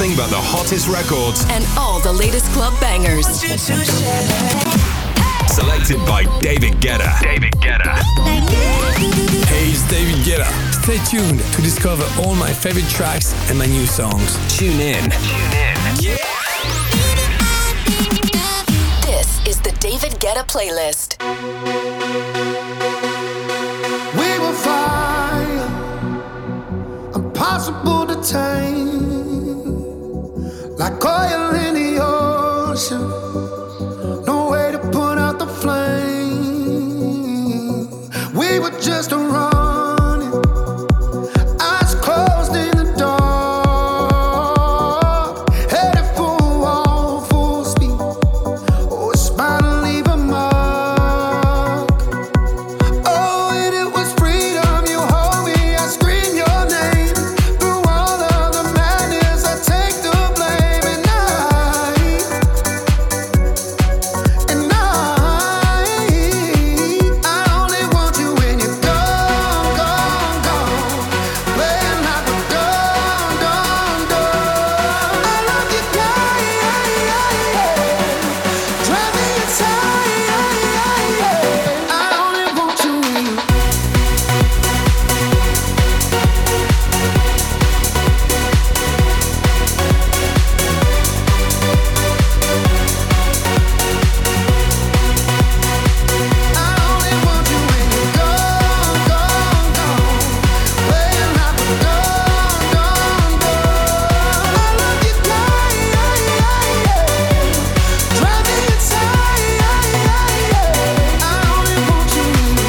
nothing but the hottest records and all the latest club bangers. Selected by David Guetta. David Guetta. Hey, it's David Guetta. Stay tuned to discover all my favorite tracks and my new songs. Tune in. Yeah. This is the David Guetta playlist. We were fire, impossible to tame, like oil in the ocean. No way to put out the flame. We were just running, eyes closed in the dark, headed for a wall, full speed. Oh, it's bound to leave a mark. Oh, and it was freedom. You hold me, I scream your name. Through all of the madness, I take the blame. And I only want you when you're gone, gone, gone. Playing like a done, done, done. I love you, drive me insane. I only want you when you. I only want you when you're gone, gone, gone. Playing like a done, done, done. I love you, drive me insane. I only want you when you.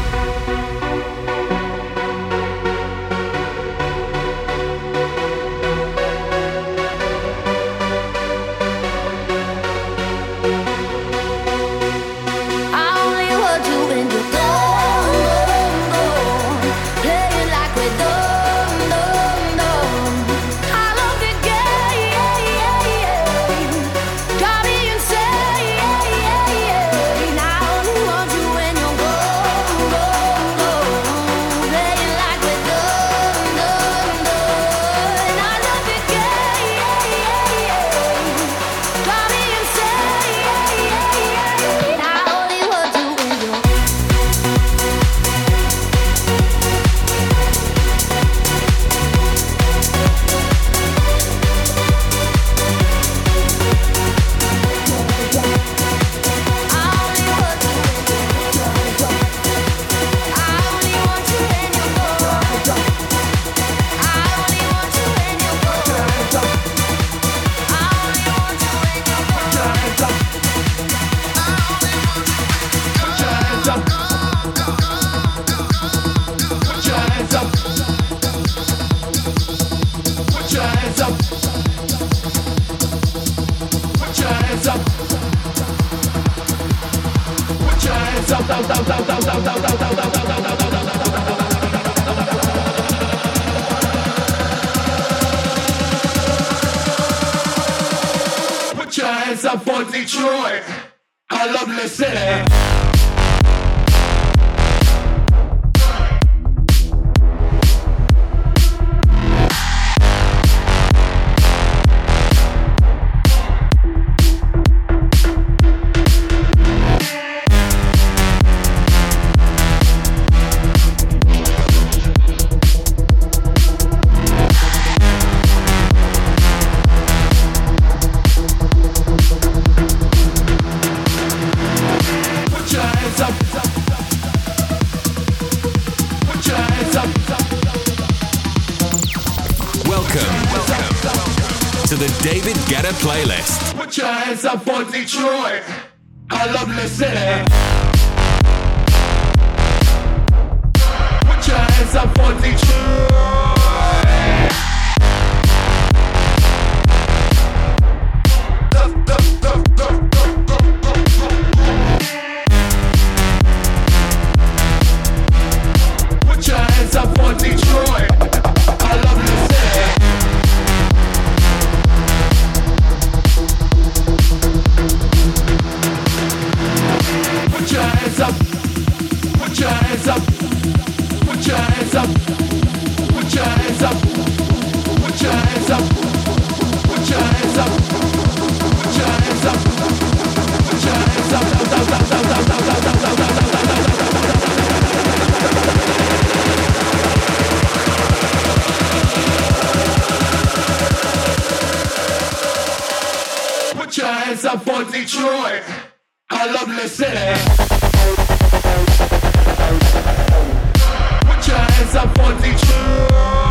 I only want you when you're gone, gone, gone. Playing like we're done, done, done. I love you, drive me insane. I only want you when you're gone, gone, gone. Playing like we're done, done, done. I love you, drive me insane. I only want you when you're. Put your hands up for Detroit. I love the city. Put your hands up. Put your hands up. Welcome to the David Guetta playlist. Put your hands up for Detroit. I love the city. Put your hands up for Detroit. Put your hands up for Detroit. I love the city. Put our lovely city. Put your hands up for Detroit.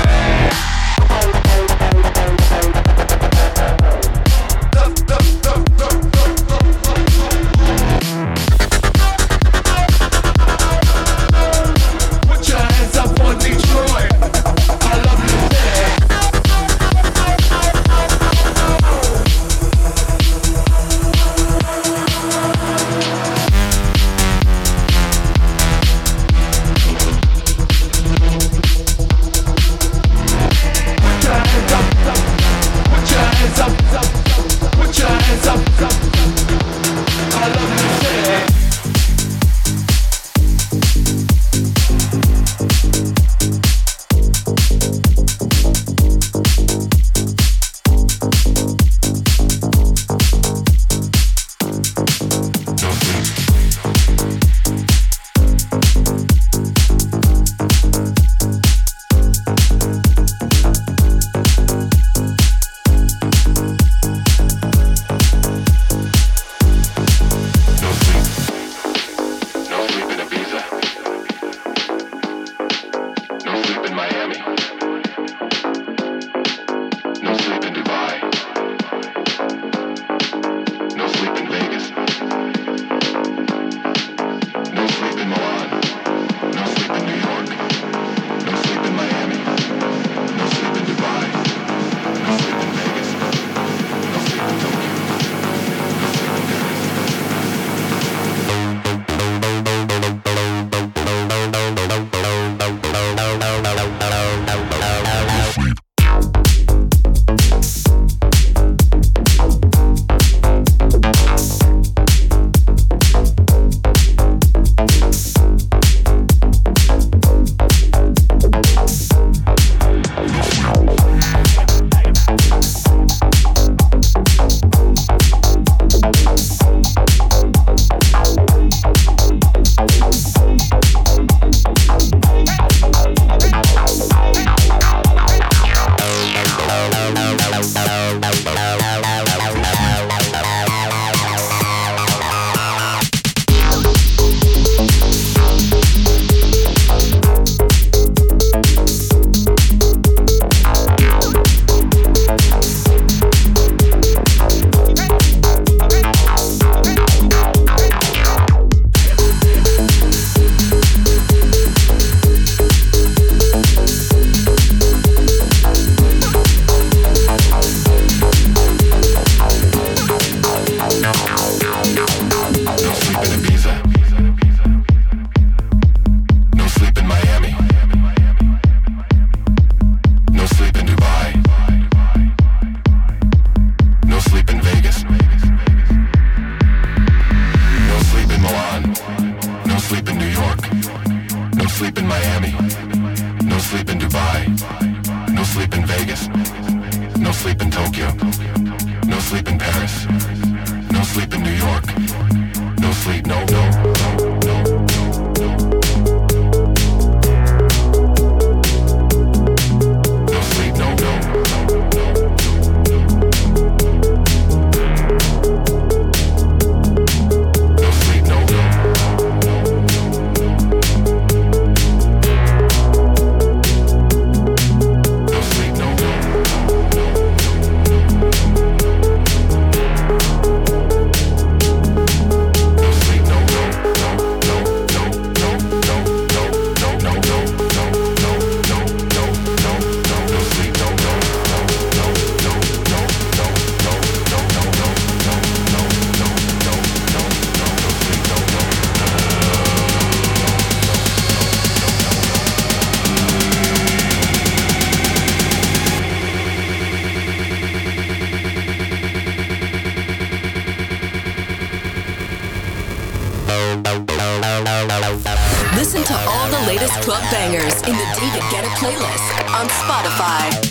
Listen to all the latest club bangers in the David Guetta playlist on Spotify.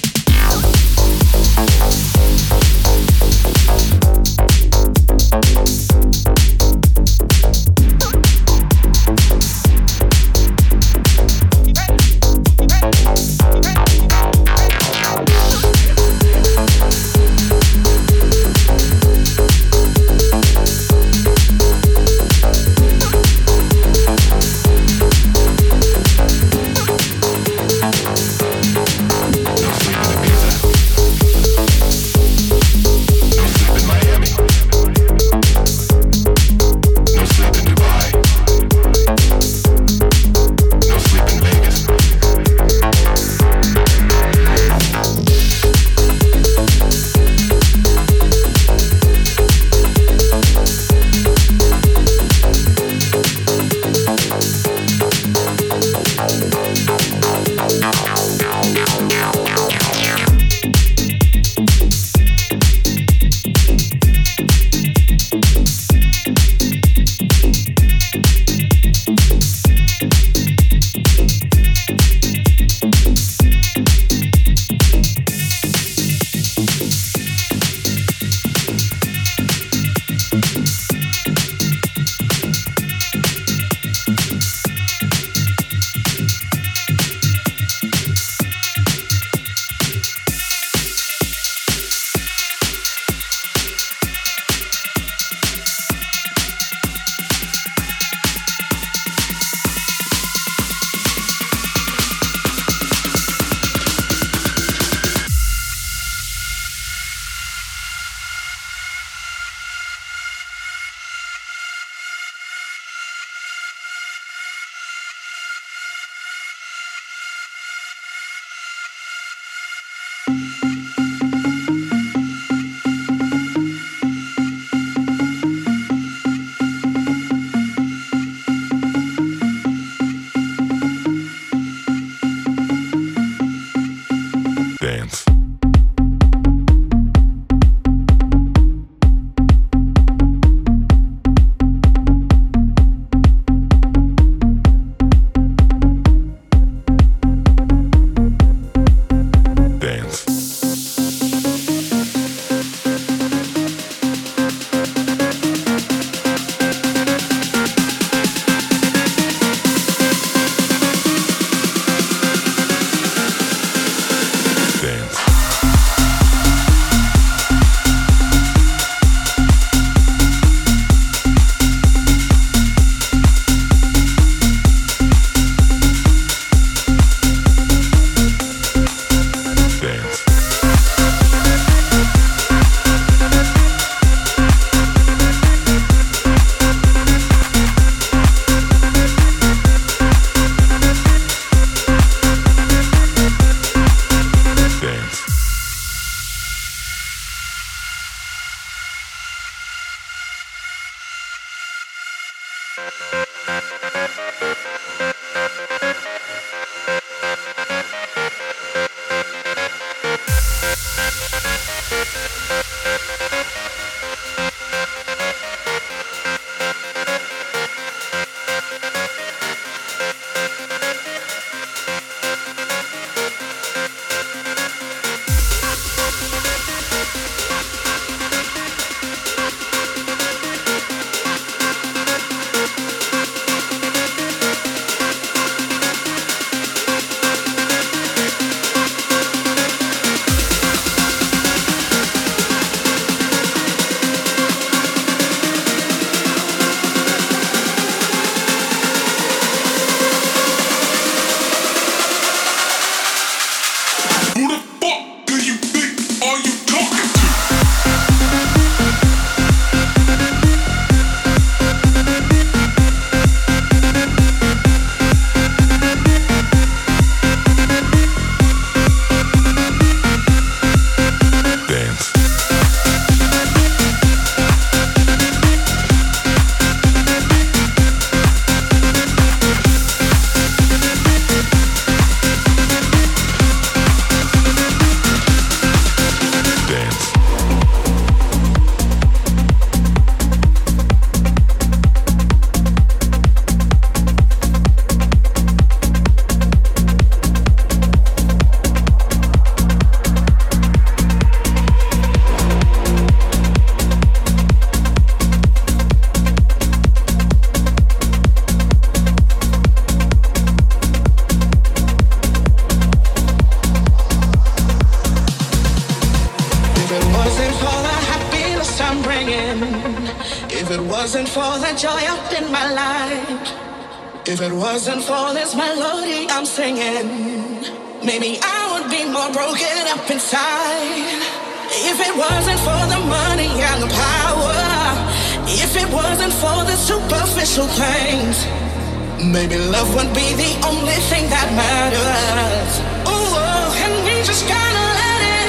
wasn't for the joy up in my life, if it wasn't for this melody I'm singing, maybe I would be more broken up inside. If it wasn't for the money and the power, if it wasn't for the superficial things, maybe love would be the only thing that matters. Ooh, and we just gotta let it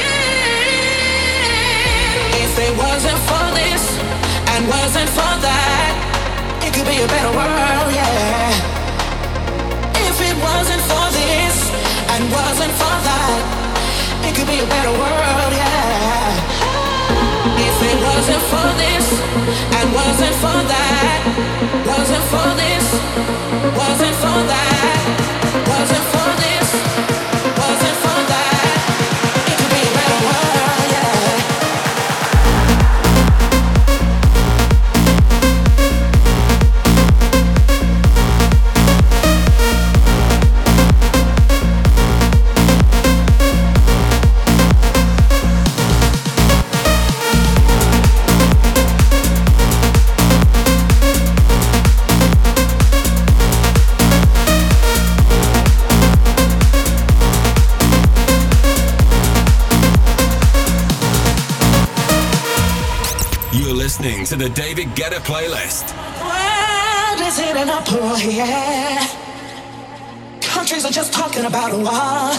in. If it wasn't for this and wasn't for that, it could be a better world, yeah. If it wasn't for this and wasn't for that, it could be a better world, yeah. If it wasn't for this and wasn't for that, wasn't for this, wasn't for that, wasn't for this, wasn't for that, it could be a better world, yeah. Listening to the David Guetta playlist. World is in an uproar, yeah. Countries are just talking about a war.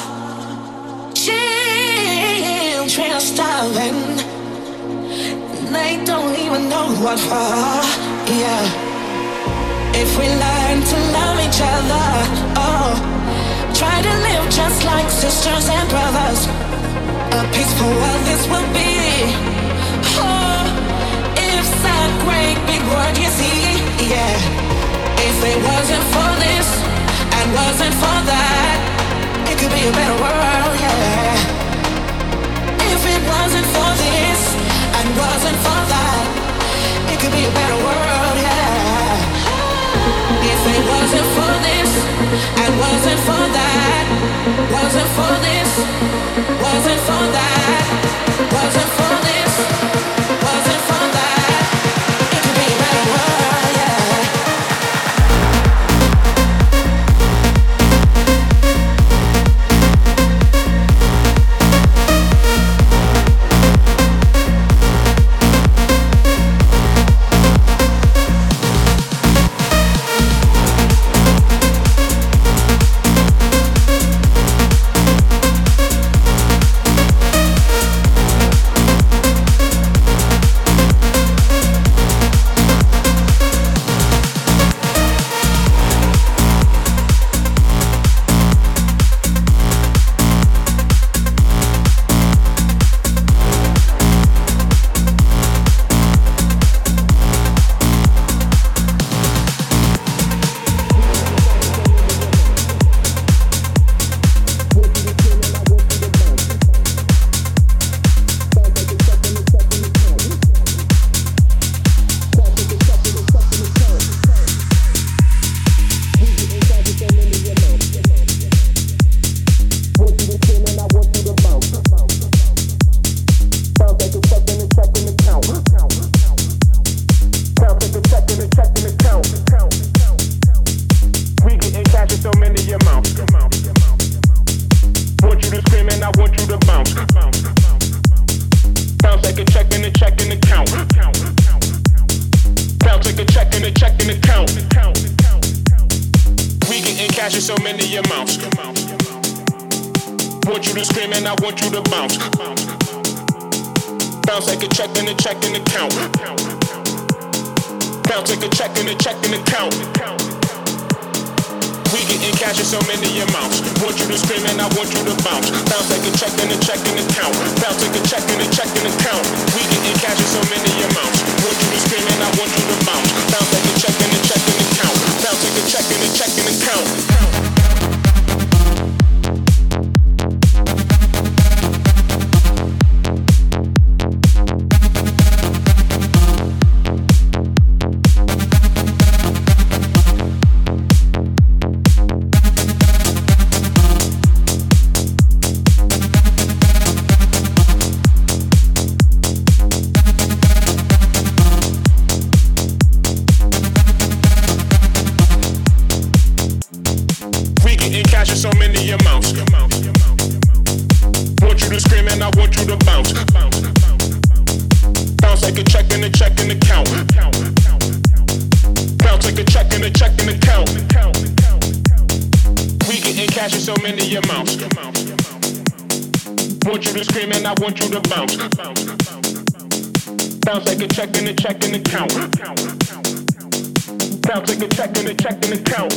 Children are starving. They don't even know what for, yeah. If we learn to love each other, oh, try to live just like sisters and brothers, a peaceful world this will be. Oh, it's a great big word, you see, yeah. If it wasn't for this and wasn't for that, it could be a better world, yeah. If it wasn't for this and wasn't for that, it could be a better world, yeah. If it wasn't for this and wasn't for that, wasn't for this, wasn't for that, wasn't for this, wasn't for that, it could be a better world, yeah. Want you to scream and I want you to bounce. Bounce like a check and a check and a count. Bounce like a check and a check and a count.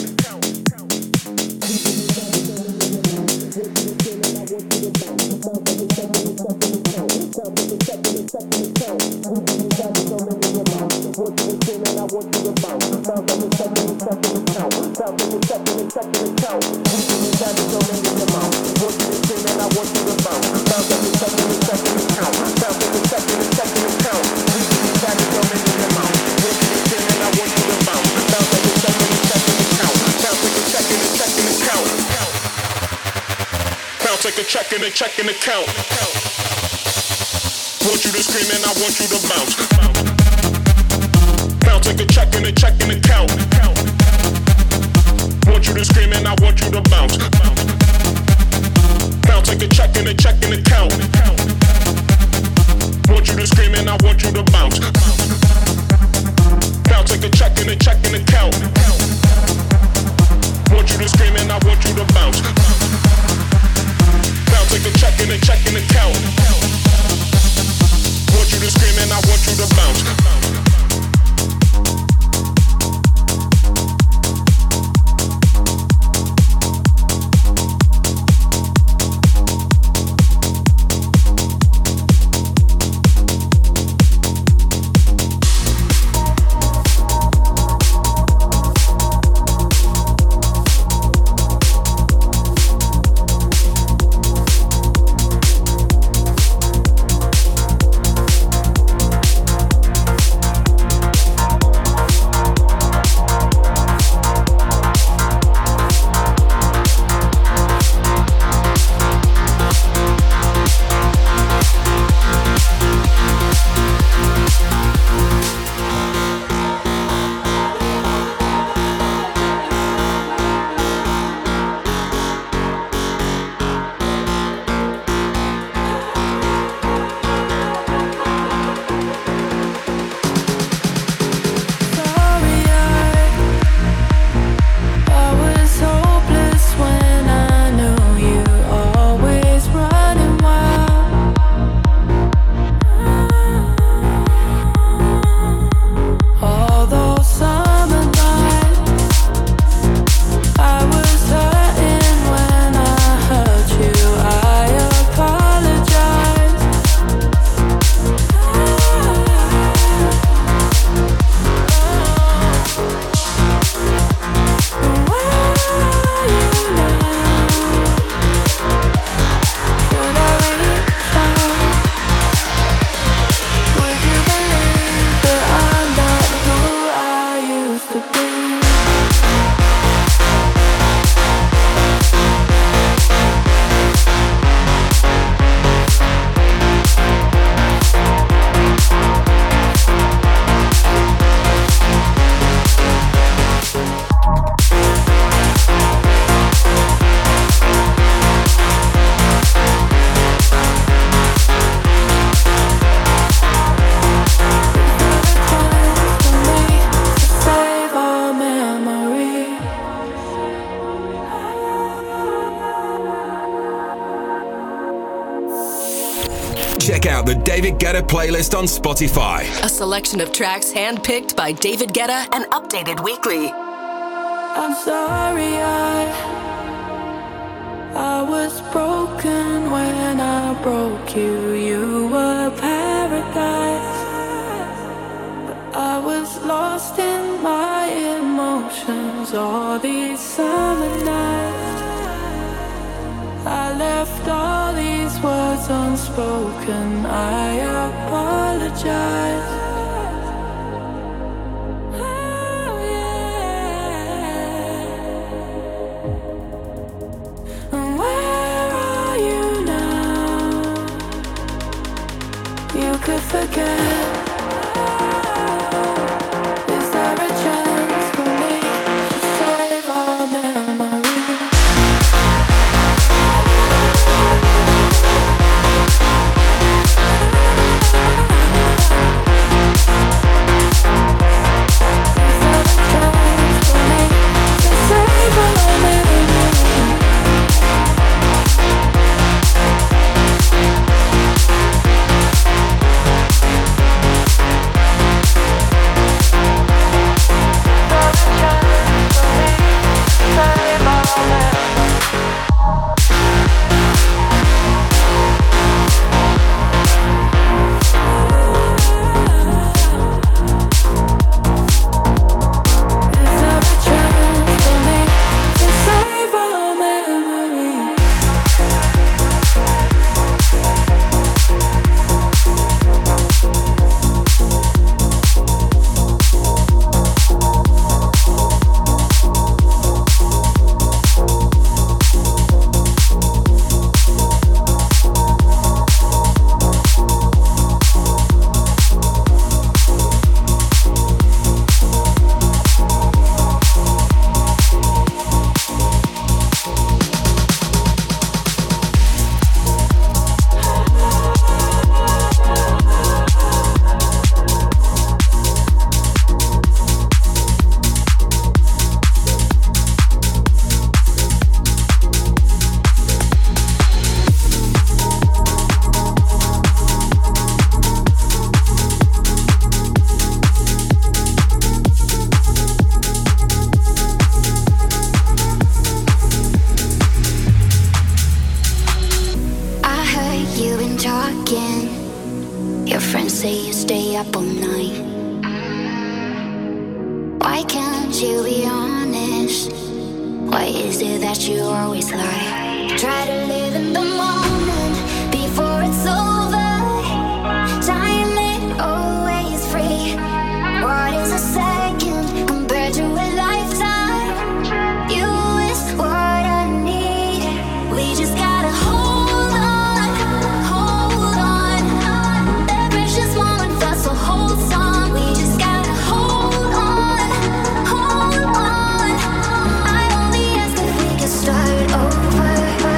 Take a check and a check and a count. Want you to scream and I want you to bounce. Bounce take a check and a check and a count. Want you to scream and I want you to bounce. Bounce take a check and a check and a count. Want you to scream and I want you to bounce. Bounce take a check and a check and a count. Want you to scream and I want you to bounce. Take a check and a check and a count. Want you to scream and I want you to bounce. Check out the David Guetta playlist on Spotify. A selection of tracks handpicked by David Guetta and updated weekly. I'm sorry I was broken when I broke you. You were paradise, but I was lost in my emotions all these summer nights. I left all these words unspoken. I apologize. Oh, yeah. And where are you now? You could forget. Is there a chance for me to save our memories? say you stay up all night. Why can't you be honest? Why is it that you always lie? Try to live in the moment before it's over. Time ain't always free. What is a second compared to a lifetime? You is what I need. We just gotta hold on, hold on. The precious moment felt so wholesome. We just gotta hold on, hold on. I only ask if we can start over.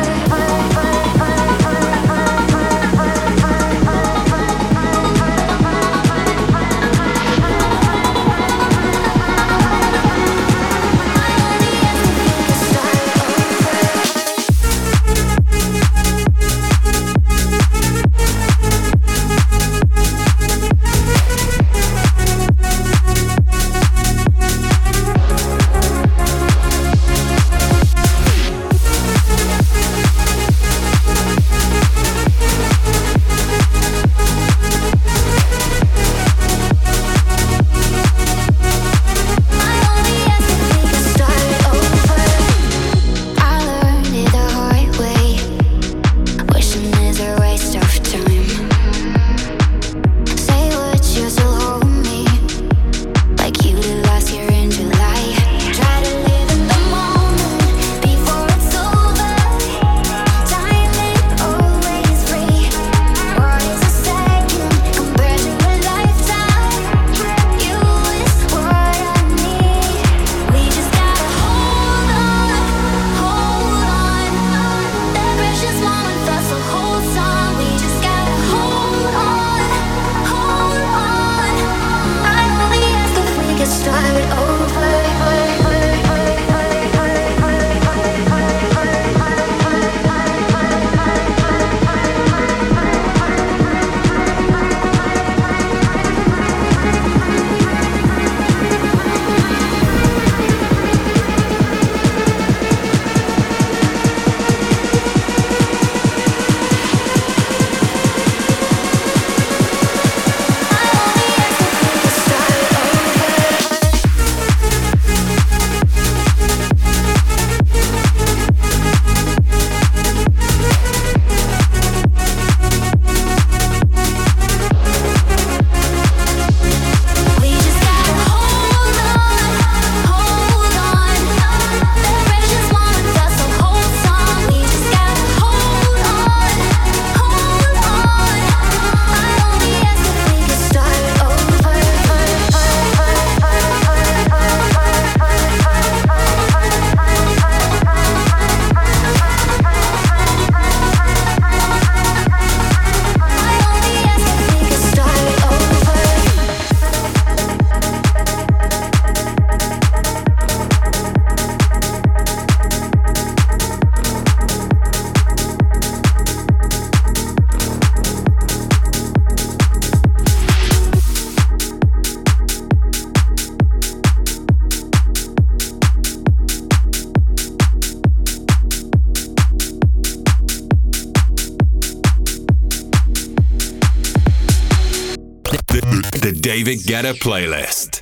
The David Guetta Playlist.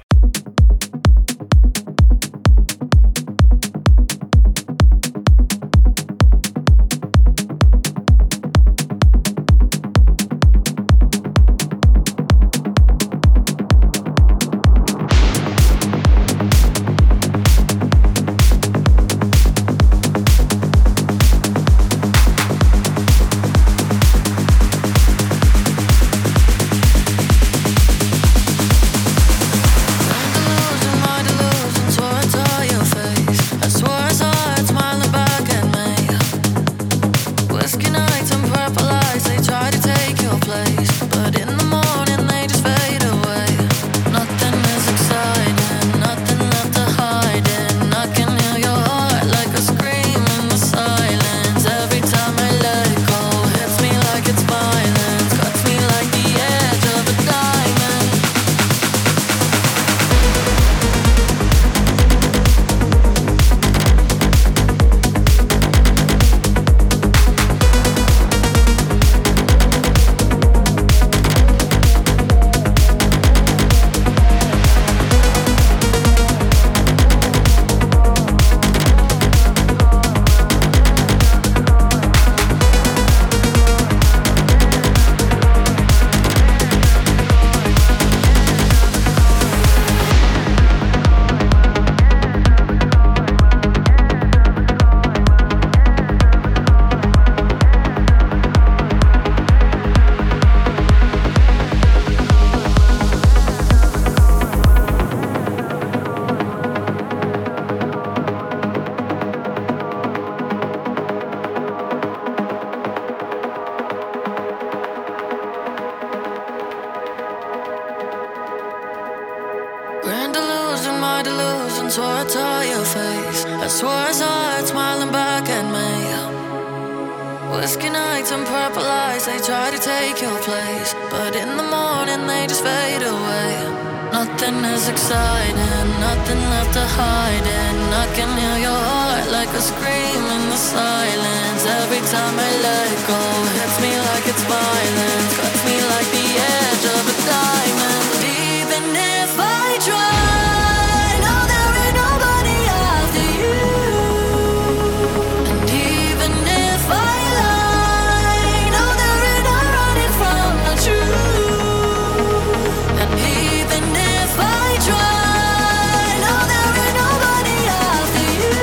swore his heart smiling back at me. Whiskey nights and purple lights, they try to take your place, but in the morning they just fade away. Nothing is exciting, nothing left to hide in. I can hear your heart like a scream in the silence. Every time I let go, hits me like it's violence, cuts me like the edge of a diamond. Even if I try, no, there ain't nobody after you. And even if I lie, no, there ain't no running from the truth. And even if I try, no, there ain't nobody after you.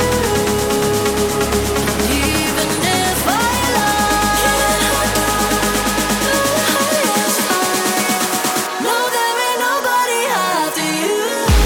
And even if I lie, the highest high, no, there ain't nobody after you.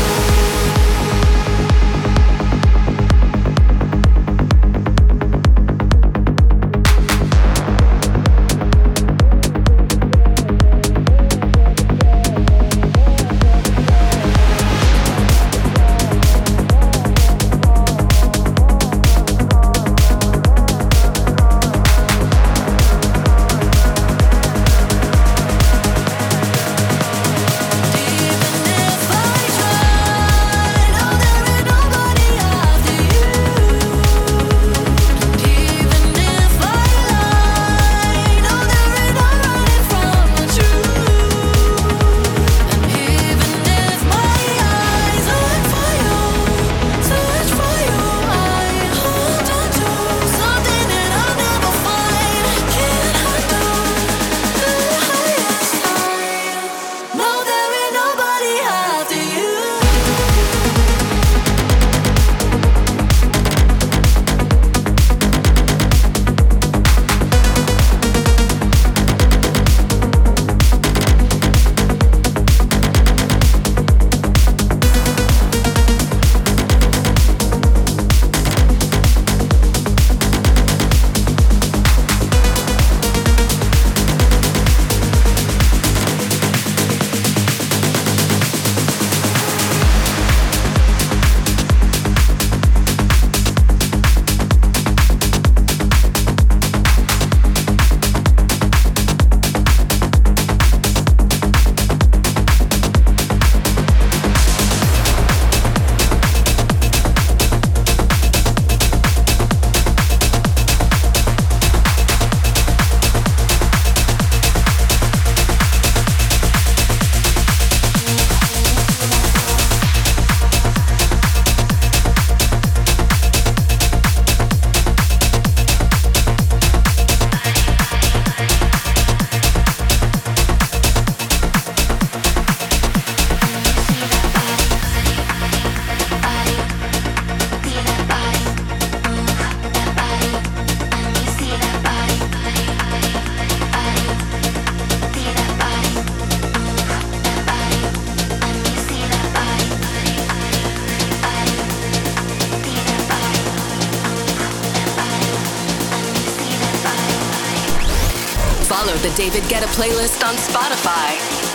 Follow the David Guetta playlist on Spotify.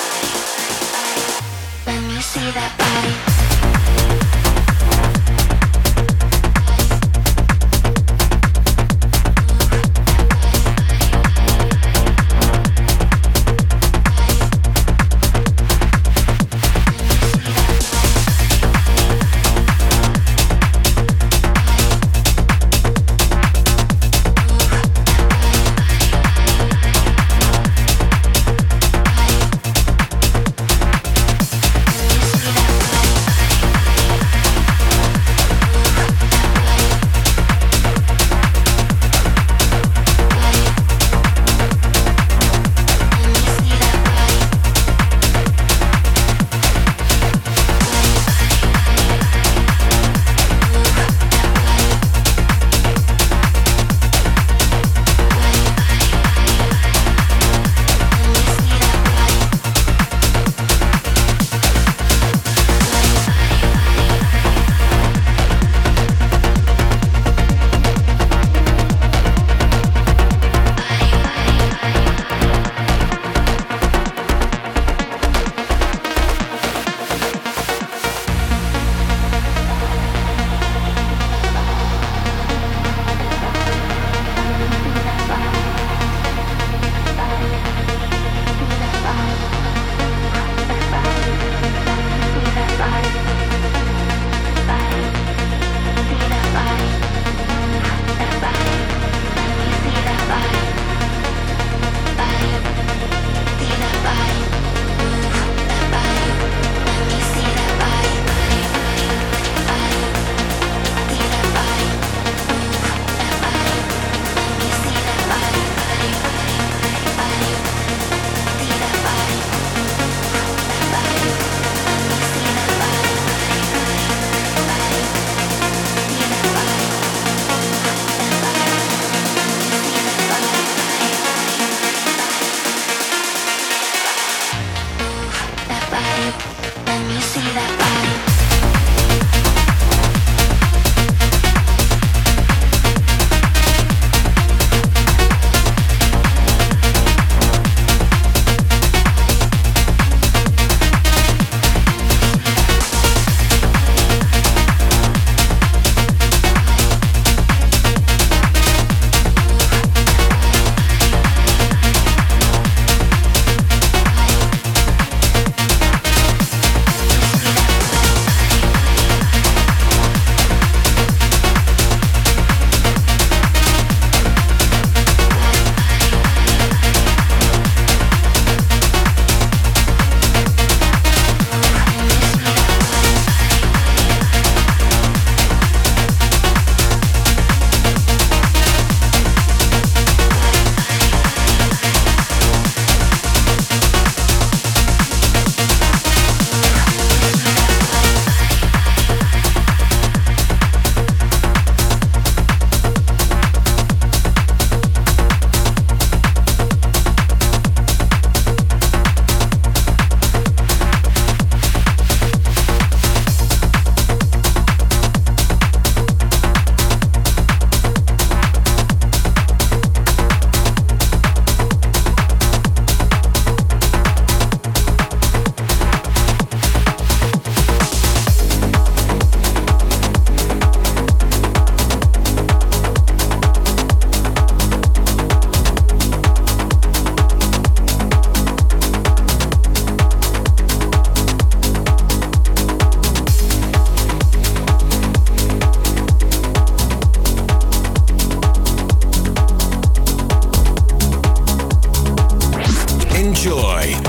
Let me see that body.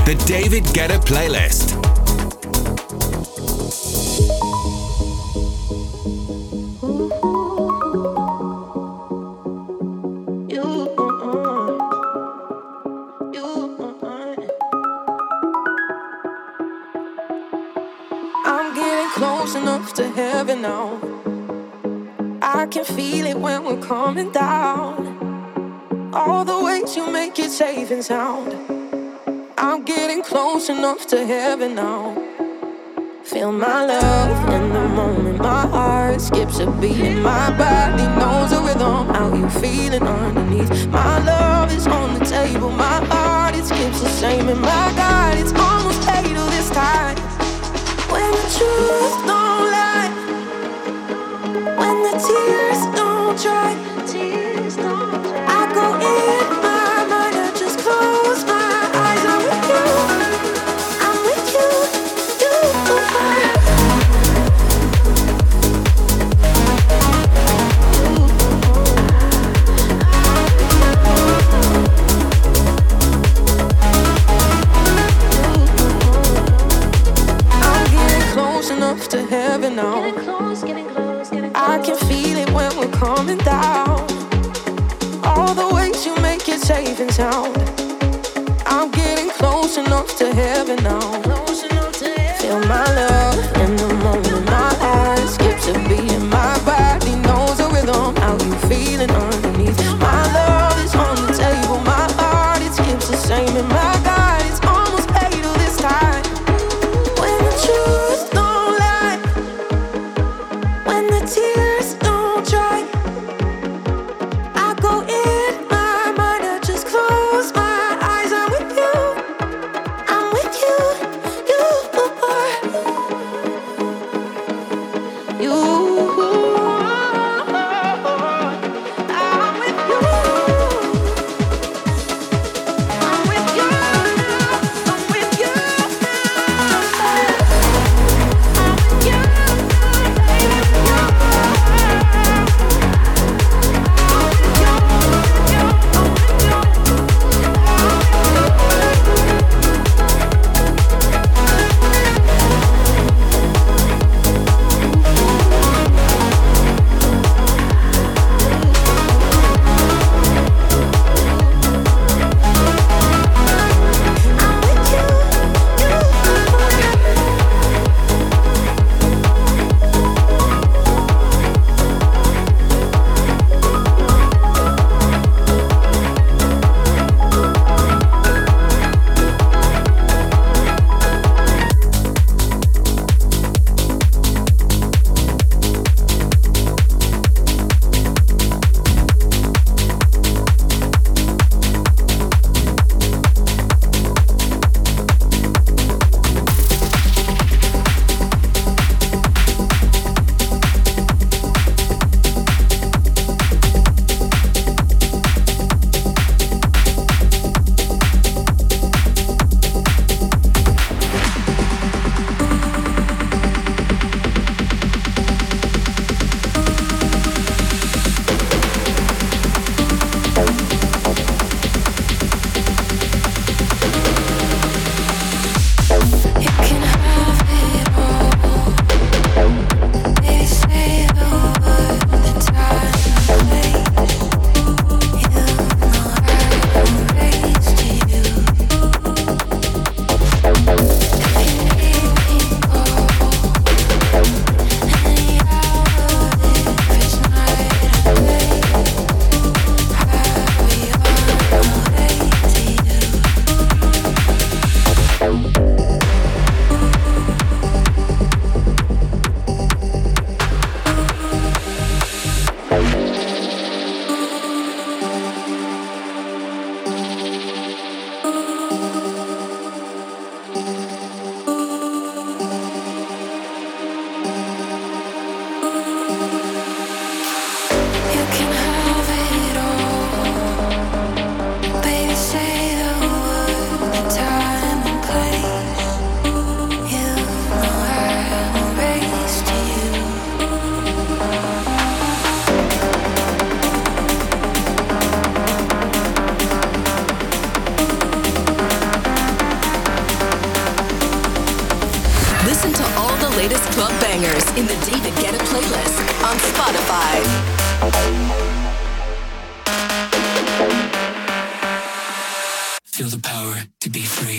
The David Guetta Playlist. I'm getting close enough to heaven now. I can feel it when we're coming down. All the ways you make it safe and sound. I'm getting close enough to heaven now. Feel my love in the moment. My heart skips a beat. My body knows the rhythm. How you feeling underneath? My love is on the table. My heart, it skips the same. And my God, it's almost fatal this time. When the truth don't lie, when the tears don't dry, I go in my mind, I just close my eyes. I'm with you, I'm with you, you are. I'm getting close enough to heaven now. I can feel it when we're coming down. All the ways you make it safe and sound. I'm getting close enough to heaven now. Feel my love in the moment. My heart skips a beat and my body knows the rhythm. How you feeling underneath? My love is on the table. My heart, it skips the same. And my God, it's almost fatal this time. When the truth don't lie, when the tears don't dry, I go in my mind, I just close my eyes. I'm with you, I'm with you, you are. You are. bangers in the David Guetta playlist on Spotify. Feel the power to be free.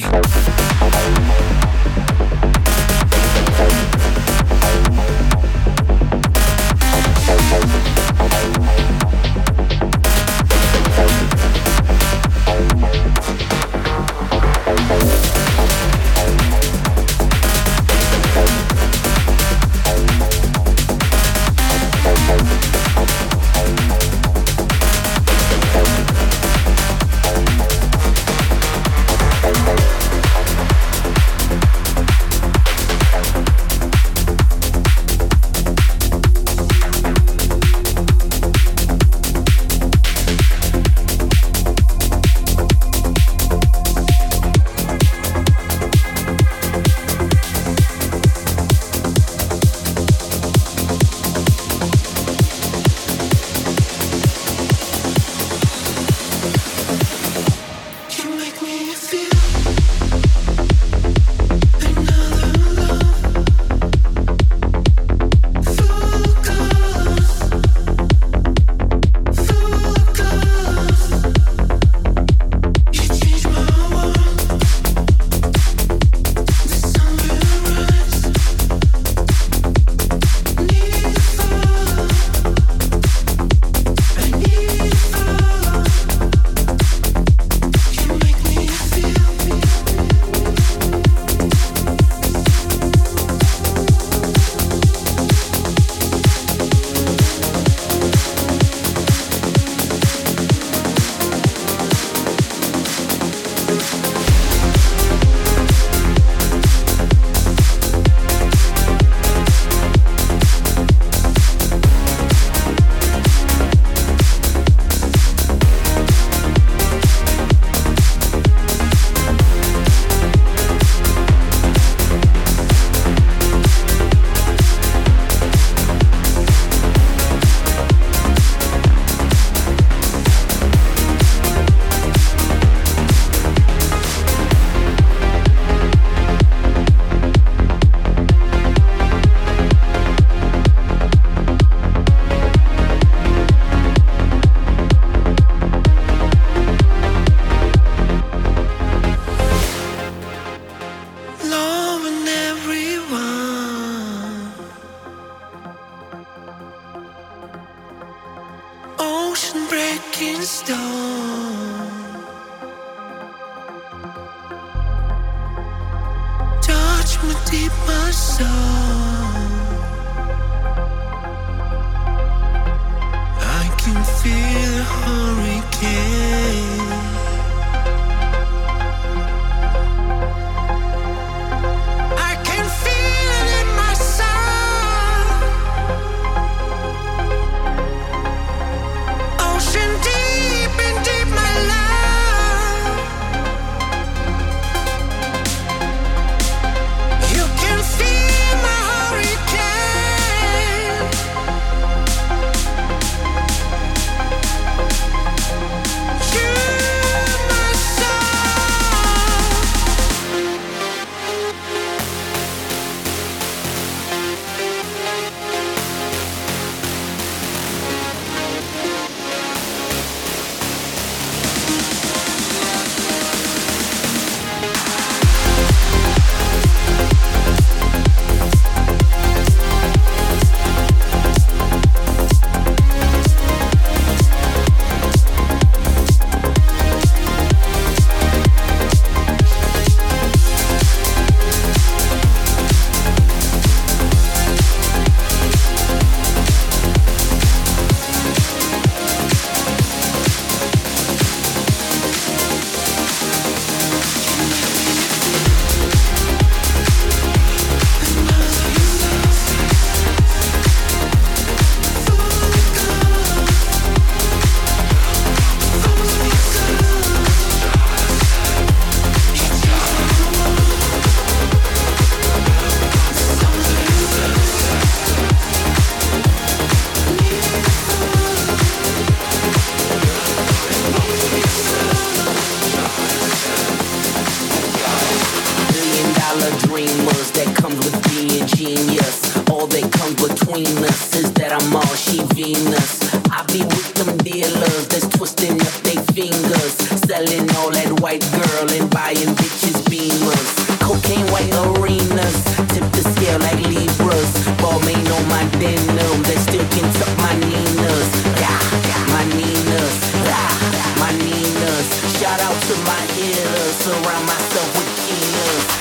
Venus. I be with them dealers that's twisting up their fingers, selling all that white girl and buying bitches Beamers. Cocaine white arenas, tip the scale like Libras. Balmain on my denim that still can tuck my Ninas. Yeah, my Ninas, my Ninas. Shout out to my hitters, surround myself with killers.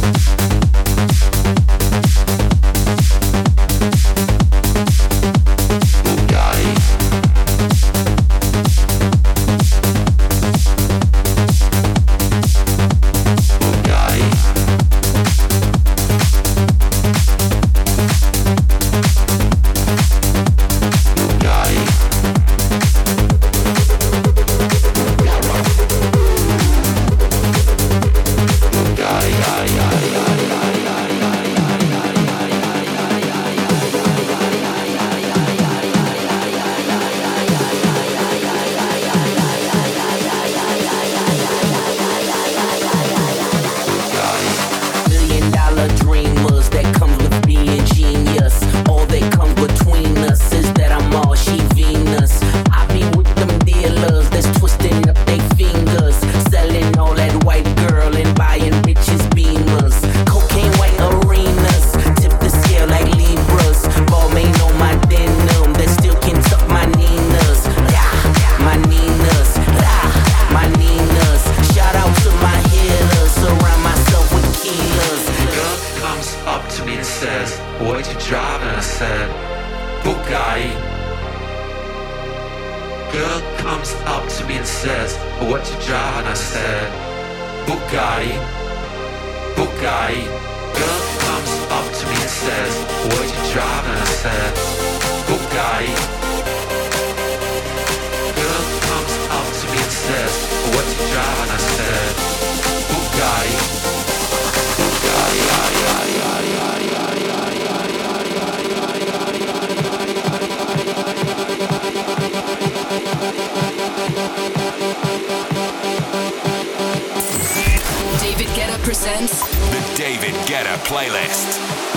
Presents the David Guetta playlist.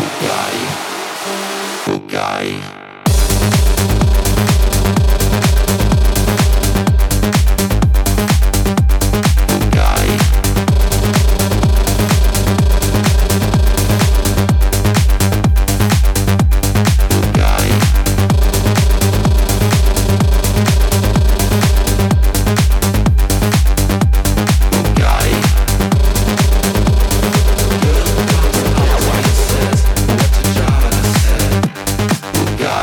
Bugatti. Bugatti.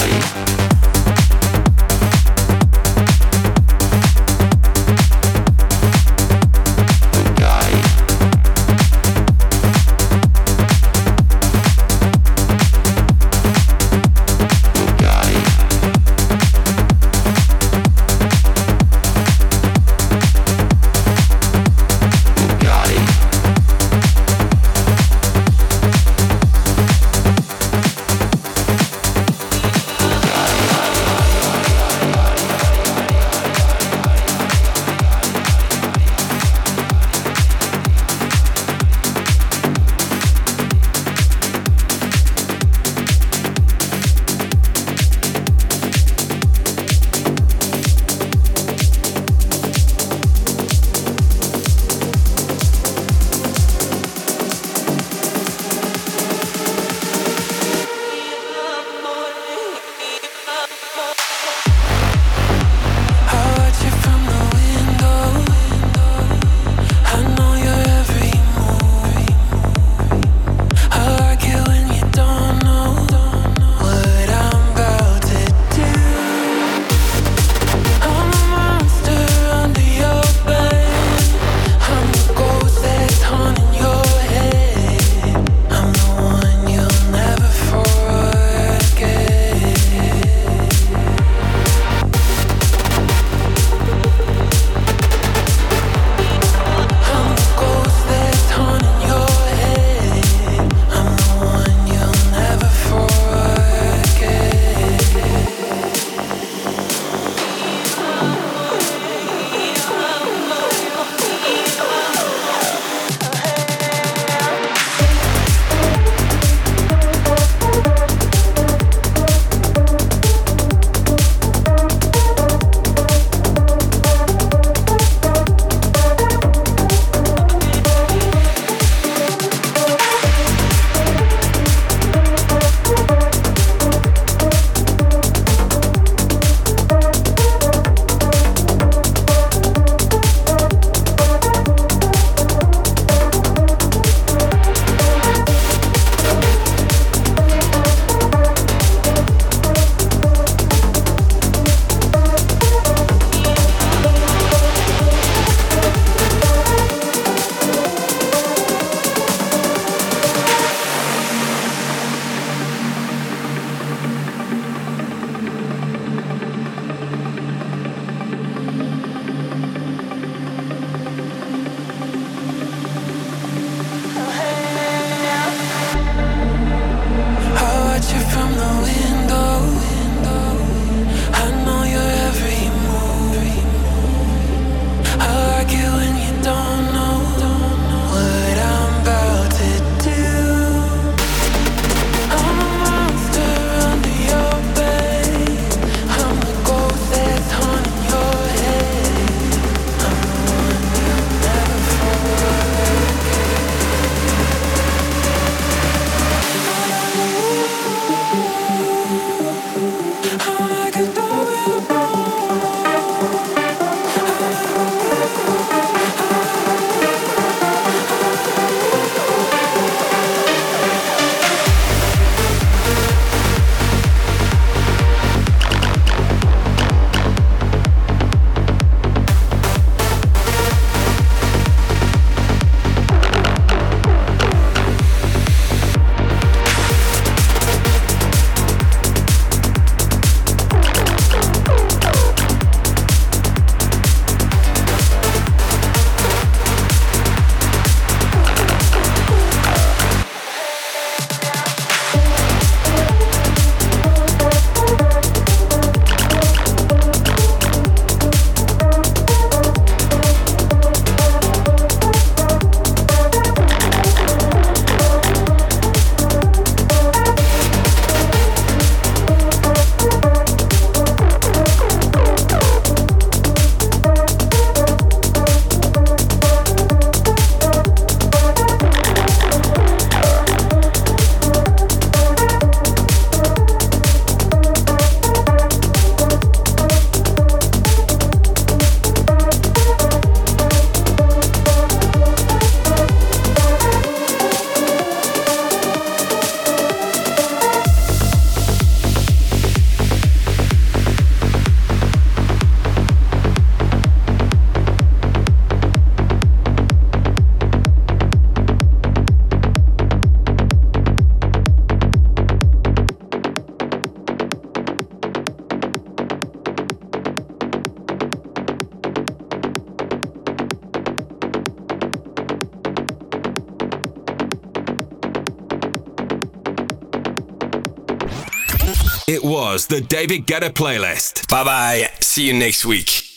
It was the David Guetta playlist. Bye bye. See you next week.